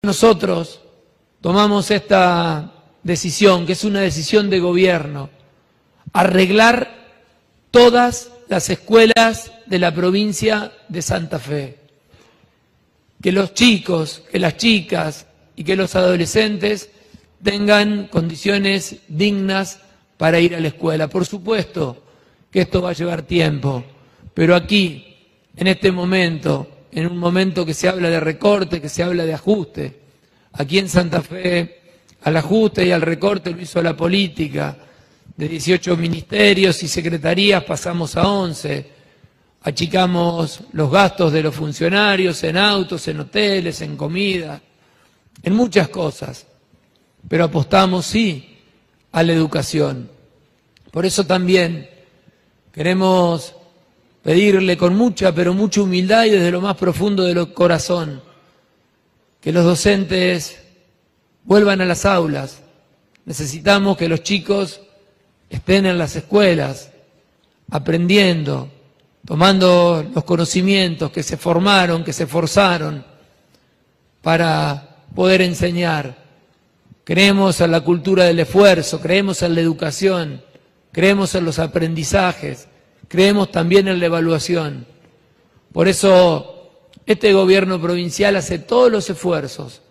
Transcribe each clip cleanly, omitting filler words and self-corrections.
Nosotros tomamos esta decisión, que es una decisión de gobierno, arreglar todas las escuelas de la provincia de Santa Fe. Que los chicos, que las chicas y que los adolescentes tengan condiciones dignas para ir a la escuela. Por supuesto que esto va a llevar tiempo, pero aquí, en este momento, en un momento que se habla de recorte, que se habla de ajuste, aquí en Santa Fe al ajuste y al recorte lo hizo la política. De 18 ministerios y secretarías pasamos a 11, achicamos los gastos de los funcionarios en autos, en hoteles, en comida, en muchas cosas, pero apostamos sí a la educación. Por eso también queremos pedirle con mucha, pero mucha humildad y desde lo más profundo del corazón, que los docentes vuelvan a las aulas. Necesitamos que los chicos estén en las escuelas, aprendiendo, tomando los conocimientos que se formaron, que se forzaron para poder enseñar. Creemos en la cultura del esfuerzo, creemos en la educación, creemos en los aprendizajes, creemos también en la evaluación. Por eso este gobierno provincial hace todos los esfuerzos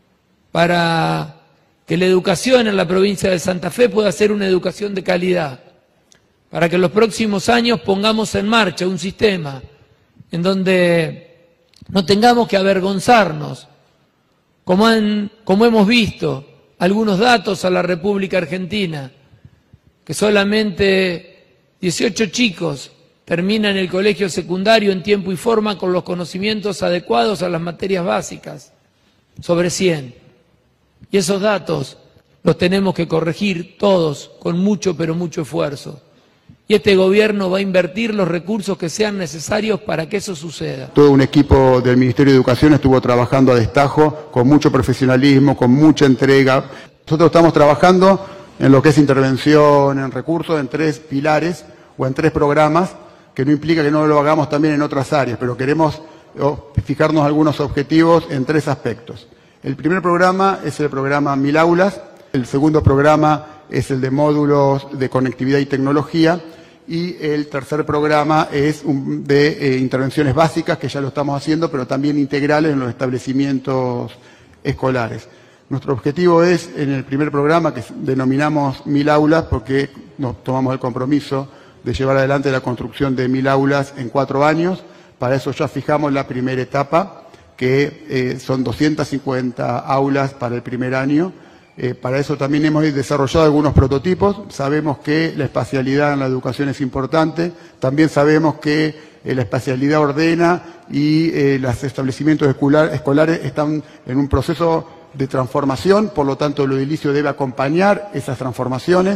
para que la educación en la provincia de Santa Fe pueda ser una educación de calidad, para que en los próximos años pongamos en marcha un sistema en donde no tengamos que avergonzarnos, como hemos visto algunos datos a la República Argentina, que solamente 18 chicos terminan el colegio secundario en tiempo y forma con los conocimientos adecuados a las materias básicas, sobre 100. Y esos datos los tenemos que corregir todos con mucho, pero mucho esfuerzo. Y este gobierno va a invertir los recursos que sean necesarios para que eso suceda. Todo un equipo del Ministerio de Educación estuvo trabajando a destajo, con mucho profesionalismo, con mucha entrega. Nosotros estamos trabajando en lo que es intervención, en recursos, en 3 pilares o en 3 programas, que no implica que no lo hagamos también en otras áreas, pero queremos fijarnos algunos objetivos en 3 aspectos. El primer programa es el programa 1000 aulas, el segundo programa es el de módulos de conectividad y tecnología, y el tercer programa es de intervenciones básicas, que ya lo estamos haciendo, pero también integrales en los establecimientos escolares. Nuestro objetivo es, en el primer programa, que denominamos 1000 aulas, porque nos tomamos el compromiso de llevar adelante la construcción de 1000 aulas en 4 años. Para eso ya fijamos la primera etapa, que son 250 aulas para el primer año. Para eso también hemos desarrollado algunos prototipos. Sabemos que la espacialidad en la educación es importante. También sabemos que la espacialidad ordena y los establecimientos escolares están en un proceso de transformación, por lo tanto el edilicio debe acompañar esas transformaciones.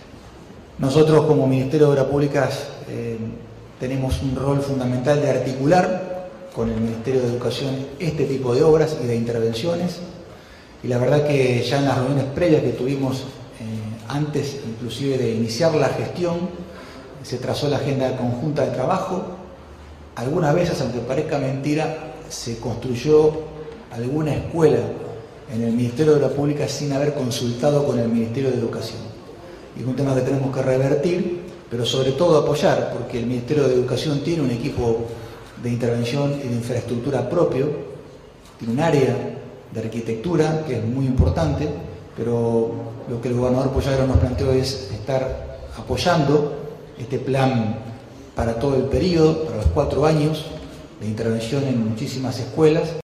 Nosotros como Ministerio de Obras Públicas tenemos un rol fundamental de articular con el Ministerio de Educación este tipo de obras y de intervenciones, y la verdad que ya en las reuniones previas que tuvimos antes inclusive de iniciar la gestión, se trazó la agenda conjunta de trabajo. Algunas veces, aunque parezca mentira, se construyó alguna escuela en el Ministerio de Obras Públicas sin haber consultado con el Ministerio de Educación. Y es un tema que tenemos que revertir, pero sobre todo apoyar, porque el Ministerio de Educación tiene un equipo de intervención y de infraestructura propio, tiene un área de arquitectura que es muy importante, pero lo que el gobernador Pollagro nos planteó es estar apoyando este plan para todo el periodo, para los 4 años de intervención en muchísimas escuelas.